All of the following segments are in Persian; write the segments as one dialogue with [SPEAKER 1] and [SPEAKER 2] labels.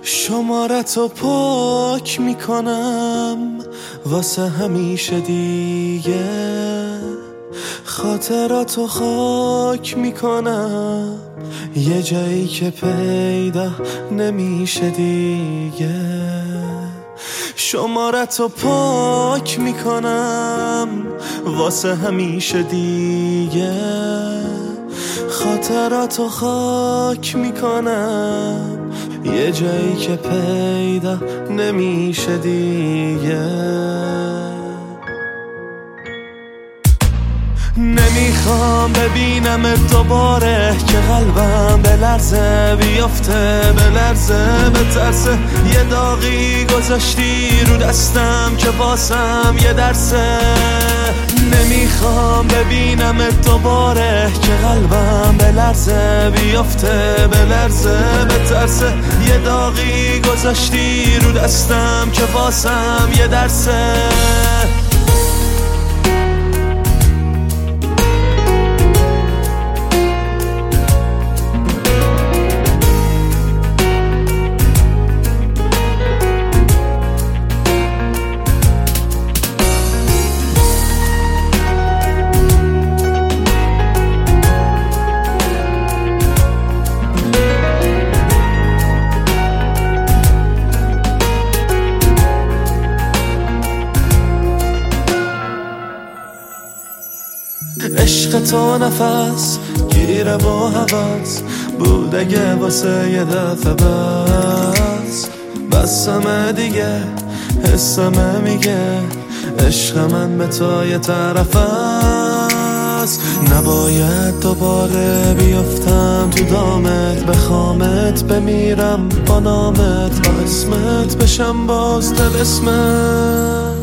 [SPEAKER 1] شمارتو پاک میکنم واسه همیشه دیگه، خاطراتو خاک میکنم یه جایی که پیدا نمیشه دیگه. شمارتو پاک میکنم واسه همیشه دیگه، خاطراتو خاک میکنم یه جایی که پیدا نمیشه دیگه. نمیخوام ببینم دوباره که قلبم به لرزه بیفته، به لرزه به ترسه. یه داغی گذاشتی رو دستم که واسم یه درسه. نمیخوام ببینم دوباره که قلبم به لرزه بیفته، به لرزه به ترسه. یه داغی گذاشتی رو دستم که واسم یه درسه. عشق تو نفس گیره و هوس بود اگه واسه یه دفعه بسمه دیگه، حسمه میگه عشق من به تو یه طرف است. نباید دوباره بیفتم تو دامت، بخوامت بمیرم با نامت، با اسمت بشم باز اسمت.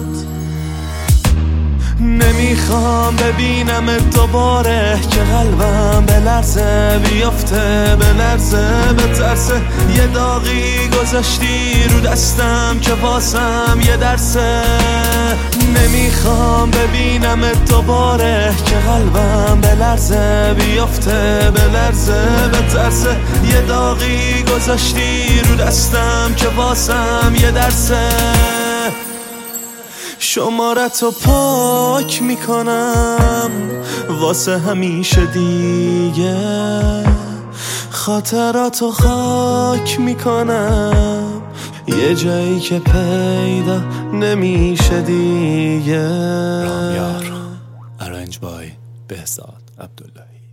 [SPEAKER 1] نمیخوام ببینم دوباره که قلبم به لرزه بیفته، به لرزه به ترسه. یه داغی گذاشتی رو دستم که واسم یه درسه. نمیخوام ببینم دوباره که قلبم به لرزه بیفته، به لرزه به ترسه. یه داغی گذاشتی رو دستم که واسم یه درسه. شمارتو پاک میکنم واسه همیشه دیگه، خاطراتو خاک میکنم یه جایی که پیدا نمیشه دیگه.
[SPEAKER 2] رامیار ارنج بای بهزاد عبداللهی.